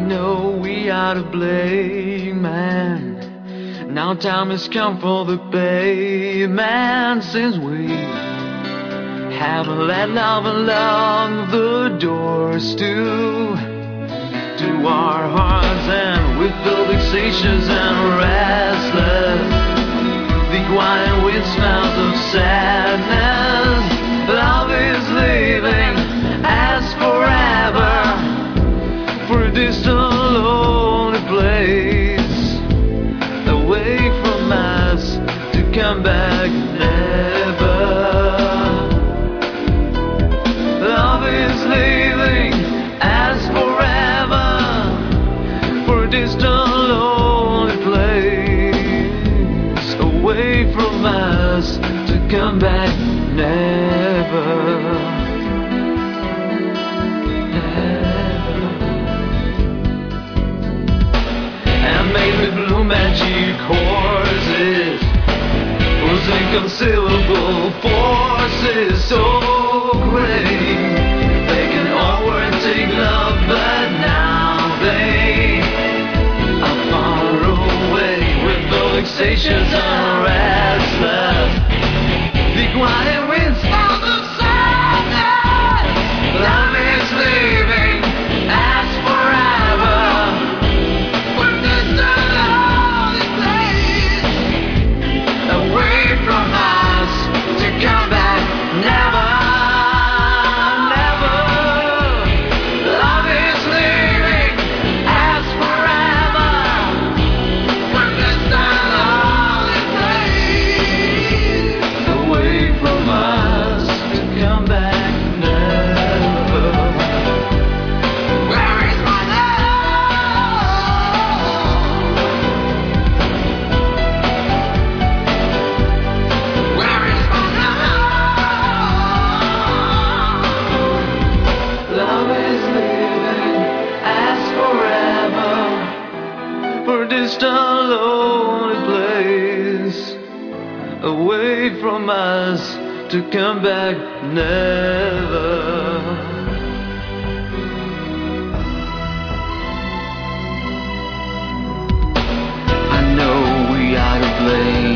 know we are to blame, man. Now time has come for the payment, since we haven't let love unlock the doors to our hearts, and we feel vexatious and restless. The quiet wind smells of sadness. Love is leaving as forever for a distant lonely place, away from us to come back never. Love is leaving as forever for a distant lonely place, away from us to come back never. Maybe blue magic horses, whose inconceivable forces so great, they can overtake love, but now they are far away. We feel vexatious and restless. The quiet winds of the sadness. Love is leaving as forever. Come back, never, never. Love is leaving as forever. From this lonely place, away from us to come back, never. Where is my distant lonely place, away from us to come back never. I know we are to blame.